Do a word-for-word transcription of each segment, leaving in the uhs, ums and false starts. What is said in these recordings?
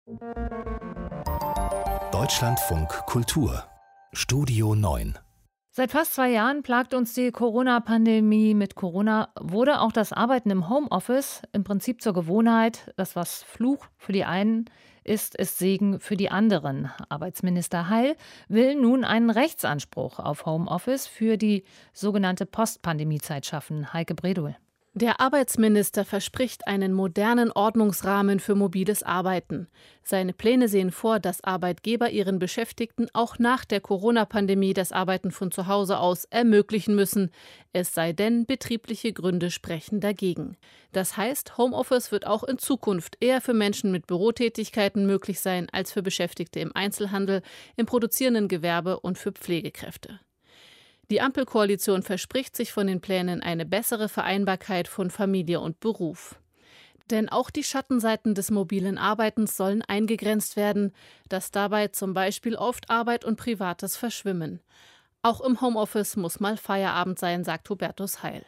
Deutschlandfunk Kultur Studio neun. Seit fast zwei Jahren plagt uns die Corona-Pandemie. Mit Corona wurde auch das Arbeiten im Homeoffice im Prinzip zur Gewohnheit. Das, was Fluch für die einen ist, ist Segen für die anderen. Arbeitsminister Heil will nun einen Rechtsanspruch auf Homeoffice für die sogenannte Post-Pandemie-Zeit schaffen. Heike Bredow. Der Arbeitsminister verspricht einen modernen Ordnungsrahmen für mobiles Arbeiten. Seine Pläne sehen vor, dass Arbeitgeber ihren Beschäftigten auch nach der Corona-Pandemie das Arbeiten von zu Hause aus ermöglichen müssen. Es sei denn, betriebliche Gründe sprechen dagegen. Das heißt, Homeoffice wird auch in Zukunft eher für Menschen mit Bürotätigkeiten möglich sein als für Beschäftigte im Einzelhandel, im produzierenden Gewerbe und für Pflegekräfte. Die Ampelkoalition verspricht sich von den Plänen eine bessere Vereinbarkeit von Familie und Beruf. Denn auch die Schattenseiten des mobilen Arbeitens sollen eingegrenzt werden, dass dabei zum Beispiel oft Arbeit und Privates verschwimmen. Auch im Homeoffice muss mal Feierabend sein, sagt Hubertus Heil.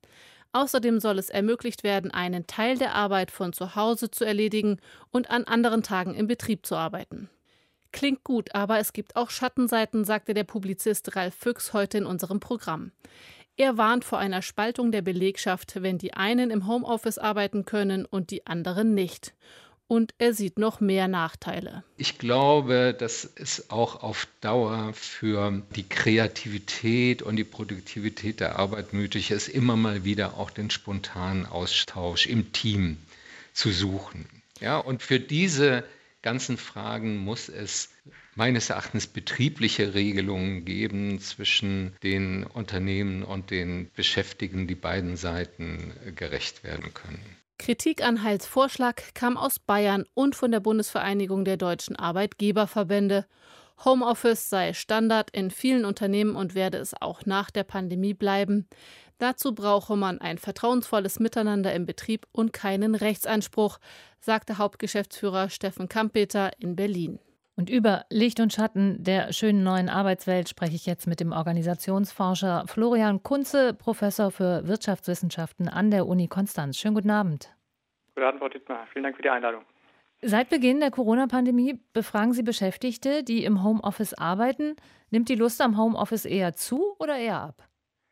Außerdem soll es ermöglicht werden, einen Teil der Arbeit von zu Hause zu erledigen und an anderen Tagen im Betrieb zu arbeiten. Klingt gut, aber es gibt auch Schattenseiten, sagte der Publizist Ralf Füchs heute in unserem Programm. Er warnt vor einer Spaltung der Belegschaft, wenn die einen im Homeoffice arbeiten können und die anderen nicht. Und er sieht noch mehr Nachteile. Ich glaube, dass es auch auf Dauer für die Kreativität und die Produktivität der Arbeit nötig ist, immer mal wieder auch den spontanen Austausch im Team zu suchen. Ja, und für diese ganzen Fragen muss es meines Erachtens betriebliche Regelungen geben zwischen den Unternehmen und den Beschäftigten, die beiden Seiten gerecht werden können. Kritik an Heils Vorschlag kam aus Bayern und von der Bundesvereinigung der deutschen Arbeitgeberverbände. Homeoffice sei Standard in vielen Unternehmen und werde es auch nach der Pandemie bleiben. Dazu brauche man ein vertrauensvolles Miteinander im Betrieb und keinen Rechtsanspruch, sagte Hauptgeschäftsführer Steffen Kampeter in Berlin. Und über Licht und Schatten der schönen neuen Arbeitswelt spreche ich jetzt mit dem Organisationsforscher Florian Kunze, Professor für Wirtschaftswissenschaften an der Uni Konstanz. Schönen guten Abend. Guten Abend, Frau Dittmar. Vielen Dank für die Einladung. Seit Beginn der Corona-Pandemie befragen Sie Beschäftigte, die im Homeoffice arbeiten. Nimmt die Lust am Homeoffice eher zu oder eher ab?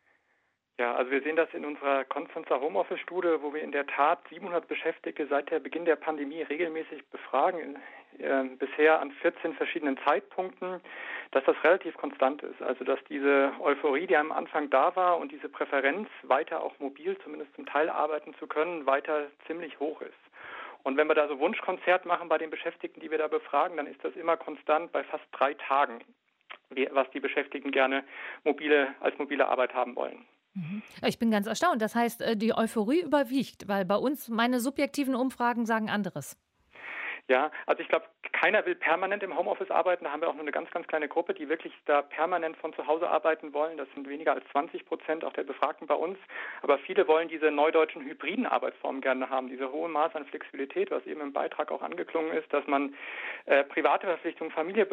Ja, also wir sehen das in unserer Konstanzer Homeoffice-Studie, wo wir in der Tat siebenhundert Beschäftigte seit der Beginn der Pandemie regelmäßig befragen, äh, bisher an vierzehn verschiedenen Zeitpunkten, dass das relativ konstant ist. Also dass diese Euphorie, die am Anfang da war und diese Präferenz, weiter auch mobil zumindest zum Teil arbeiten zu können, weiter ziemlich hoch ist. Und wenn wir da so Wunschkonzert machen bei den Beschäftigten, die wir da befragen, dann ist das immer konstant bei fast drei Tagen, was die Beschäftigten gerne mobile, als mobile Arbeit haben wollen. Ich bin ganz erstaunt. Das heißt, die Euphorie überwiegt, weil bei uns meine subjektiven Umfragen sagen anderes. Ja, also ich glaube, keiner will permanent im Homeoffice arbeiten. Da haben wir auch nur eine ganz, ganz kleine Gruppe, die wirklich da permanent von zu Hause arbeiten wollen. Das sind weniger als zwanzig Prozent auch der Befragten bei uns. Aber viele wollen diese neudeutschen hybriden Arbeitsformen gerne haben, diese hohe Maß an Flexibilität, was eben im Beitrag auch angeklungen ist, dass man äh, private Verpflichtungen,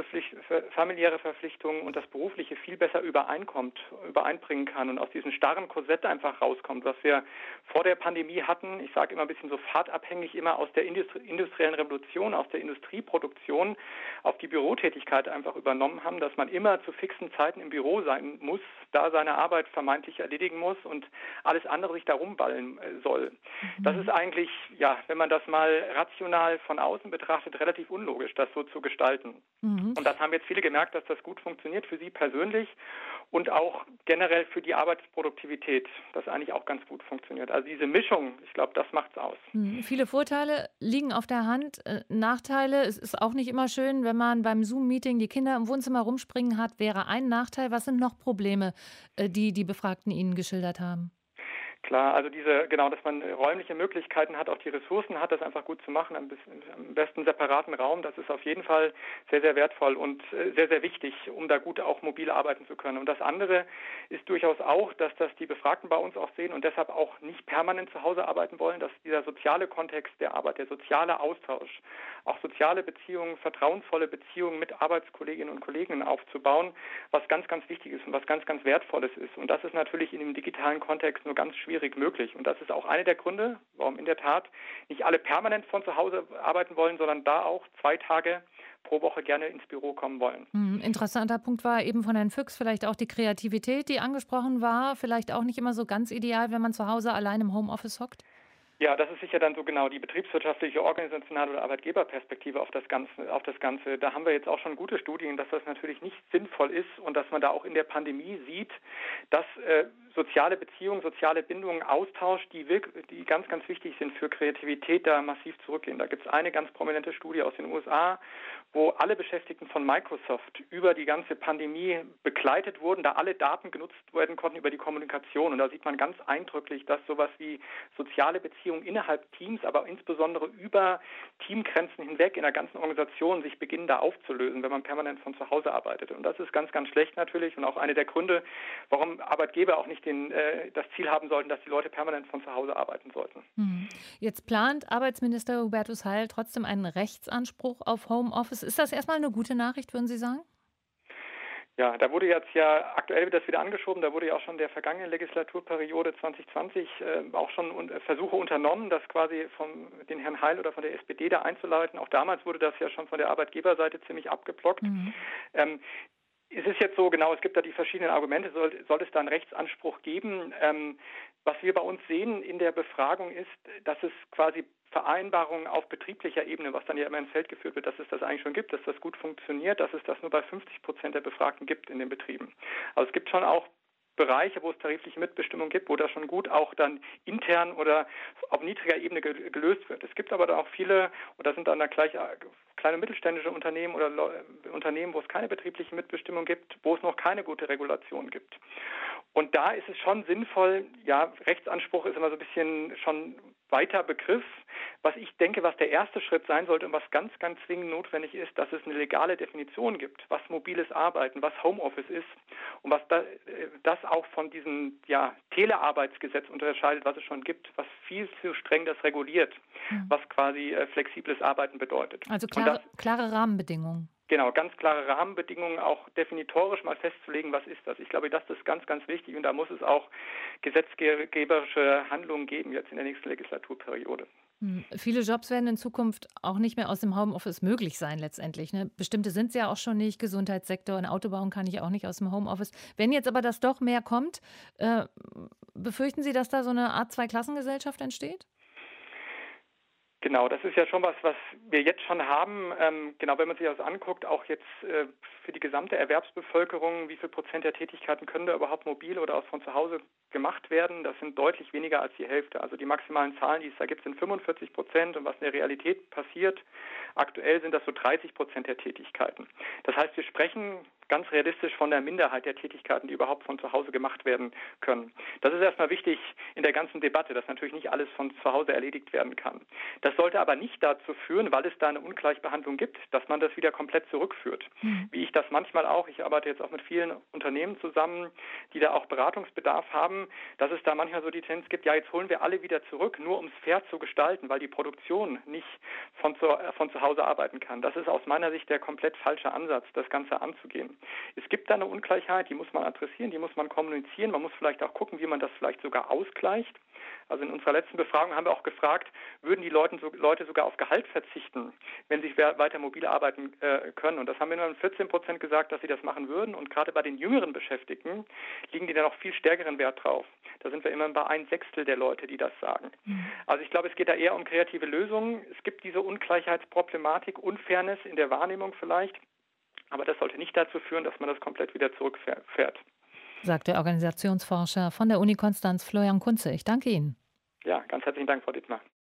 familiäre Verpflichtungen und das Berufliche viel besser übereinkommt, übereinbringen kann und aus diesem starren Korsett einfach rauskommt, was wir vor der Pandemie hatten. Ich sage immer ein bisschen so fahrtabhängig, immer aus der Industri- industriellen Revolution, aus der Industrieproduktion auf die Bürotätigkeit einfach übernommen haben, dass man immer zu fixen Zeiten im Büro sein muss, da seine Arbeit vermeintlich erledigen muss und alles andere sich da rumballen soll. Mhm. Das ist eigentlich, ja, wenn man das mal rational von außen betrachtet, relativ unlogisch, das so zu gestalten. Mhm. Und das haben jetzt viele gemerkt, dass das gut funktioniert für sie persönlich und auch generell für die Arbeitsproduktivität, das eigentlich auch ganz gut funktioniert. Also diese Mischung, ich glaube, das macht's aus. Mhm. Viele Vorteile liegen auf der Hand. Nachteile, es ist auch nicht immer schön, wenn man beim Zoom-Meeting die Kinder im Wohnzimmer rumspringen hat, wäre ein Nachteil. Was sind noch Probleme, die die Befragten Ihnen geschildert haben? Klar, also diese, genau, dass man räumliche Möglichkeiten hat, auch die Ressourcen hat, das einfach gut zu machen, am besten separaten Raum, das ist auf jeden Fall sehr, sehr wertvoll und sehr, sehr wichtig, um da gut auch mobil arbeiten zu können. Und das andere ist durchaus auch, dass das die Befragten bei uns auch sehen und deshalb auch nicht permanent zu Hause arbeiten wollen, dass dieser soziale Kontext der Arbeit, der soziale Austausch, auch soziale Beziehungen, vertrauensvolle Beziehungen mit Arbeitskolleginnen und Kollegen aufzubauen, was ganz, ganz wichtig ist und was ganz, ganz Wertvolles ist. Und das ist natürlich in dem digitalen Kontext nur ganz schwierig schwierig möglich. Und das ist auch einer der Gründe, warum in der Tat nicht alle permanent von zu Hause arbeiten wollen, sondern da auch zwei Tage pro Woche gerne ins Büro kommen wollen. Hm, interessanter Punkt war eben von Herrn Füchs vielleicht auch die Kreativität, die angesprochen war. Vielleicht auch nicht immer so ganz ideal, wenn man zu Hause allein im Homeoffice hockt? Ja, das ist sicher dann so genau die betriebswirtschaftliche, organisationale oder Arbeitgeberperspektive auf das Ganze, auf das Ganze. Da haben wir jetzt auch schon gute Studien, dass das natürlich nicht sinnvoll ist und dass man da auch in der Pandemie sieht, dass äh, soziale Beziehungen, soziale Bindungen, Austausch, die, die ganz, ganz wichtig sind für Kreativität, da massiv zurückgehen. Da gibt es eine ganz prominente Studie aus den U S A, wo alle Beschäftigten von Microsoft über die ganze Pandemie begleitet wurden, da alle Daten genutzt werden konnten über die Kommunikation. Und da sieht man ganz eindrücklich, dass sowas wie soziale Beziehungen innerhalb Teams, aber insbesondere über Teamgrenzen hinweg in der ganzen Organisation sich beginnen da aufzulösen, wenn man permanent von zu Hause arbeitet. Und das ist ganz, ganz schlecht natürlich und auch einer der Gründe, warum Arbeitgeber auch nicht den, äh, das Ziel haben sollten, dass die Leute permanent von zu Hause arbeiten sollten. Hm. Jetzt plant Arbeitsminister Hubertus Heil trotzdem einen Rechtsanspruch auf Homeoffice. Ist das erstmal eine gute Nachricht, würden Sie sagen? Ja, da wurde jetzt ja, aktuell wird das wieder angeschoben, da wurde ja auch schon in der vergangenen Legislaturperiode zwanzig zwanzig äh, auch schon un- Versuche unternommen, das quasi von den Herrn Heil oder von der S P D da einzuleiten. Auch damals wurde das ja schon von der Arbeitgeberseite ziemlich abgeblockt. Mhm. Ähm, Es ist jetzt so, genau, es gibt da die verschiedenen Argumente, soll, soll es da einen Rechtsanspruch geben? Ähm, was wir bei uns sehen in der Befragung ist, dass es quasi Vereinbarungen auf betrieblicher Ebene, was dann ja immer ins Feld geführt wird, dass es das eigentlich schon gibt, dass das gut funktioniert, dass es das nur bei fünfzig Prozent der Befragten gibt in den Betrieben. Also es gibt schon auch Bereiche, wo es tarifliche Mitbestimmung gibt, wo das schon gut auch dann intern oder auf niedriger Ebene ge- gelöst wird. Es gibt aber da auch viele, und das sind dann da gleich kleine mittelständische Unternehmen oder Le- Unternehmen, wo es keine betriebliche Mitbestimmung gibt, wo es noch keine gute Regulation gibt. Und da ist es schon sinnvoll, ja, Rechtsanspruch ist immer so ein bisschen schon weiter Begriff. Was ich denke, was der erste Schritt sein sollte und was ganz, ganz zwingend notwendig ist, dass es eine legale Definition gibt, was mobiles Arbeiten, was Homeoffice ist und was da, das auch von diesem ja, Telearbeitsgesetz unterscheidet, was es schon gibt, was viel zu streng das reguliert, mhm. was quasi äh, flexibles Arbeiten bedeutet. Also klare, das, klare Rahmenbedingungen. Genau, ganz klare Rahmenbedingungen, auch definitorisch mal festzulegen, was ist das. Ich glaube, das ist ganz, ganz wichtig und da muss es auch gesetzgeberische Handlungen geben jetzt in der nächsten Legislaturperiode. Hm. Viele Jobs werden in Zukunft auch nicht mehr aus dem Homeoffice möglich sein letztendlich. Ne? Bestimmte sind es ja auch schon nicht, Gesundheitssektor, ein Auto bauen kann ich auch nicht aus dem Homeoffice. Wenn jetzt aber das doch mehr kommt, äh, befürchten Sie, dass da so eine Art Zweiklassengesellschaft entsteht? Genau, das ist ja schon was, was wir jetzt schon haben. Ähm, genau, wenn man sich das anguckt, auch jetzt äh, für die gesamte Erwerbsbevölkerung, wie viel Prozent der Tätigkeiten können da überhaupt mobil oder auch von zu Hause gemacht werden? Das sind deutlich weniger als die Hälfte. Also die maximalen Zahlen, die es da gibt, sind fünfundvierzig Prozent und was in der Realität passiert, aktuell sind das so dreißig Prozent der Tätigkeiten. Das heißt, wir sprechen ganz realistisch von der Minderheit der Tätigkeiten, die überhaupt von zu Hause gemacht werden können. Das ist erstmal wichtig in der ganzen Debatte, dass natürlich nicht alles von zu Hause erledigt werden kann. Das sollte aber nicht dazu führen, weil es da eine Ungleichbehandlung gibt, dass man das wieder komplett zurückführt. Mhm. Wie ich das manchmal auch, ich arbeite jetzt auch mit vielen Unternehmen zusammen, die da auch Beratungsbedarf haben, dass es da manchmal so die Tendenz gibt, ja, jetzt holen wir alle wieder zurück, nur um es fair zu gestalten, weil die Produktion nicht von zu, äh, von zu Hause arbeiten kann. Das ist aus meiner Sicht der komplett falsche Ansatz, das Ganze anzugehen. Es gibt da eine Ungleichheit, die muss man adressieren, die muss man kommunizieren. Man muss vielleicht auch gucken, wie man das vielleicht sogar ausgleicht. Also in unserer letzten Befragung haben wir auch gefragt, würden die Leute, so, Leute sogar auf Gehalt verzichten, wenn sie weiter mobil arbeiten äh, können. Und das haben wir nur vierzehn Prozent gesagt, dass sie das machen würden. Und gerade bei den jüngeren Beschäftigten liegen die da noch viel stärkeren Wert drauf. Da sind wir immer bei ein Sechstel der Leute, die das sagen. Mhm. Also ich glaube, es geht da eher um kreative Lösungen. Es gibt diese Ungleichheitsproblematik, Unfairness in der Wahrnehmung vielleicht. Aber das sollte nicht dazu führen, dass man das komplett wieder zurückfährt. Sagt der Organisationsforscher von der Uni Konstanz, Florian Kunze. Ich danke Ihnen. Ja, ganz herzlichen Dank, Frau Dittmar.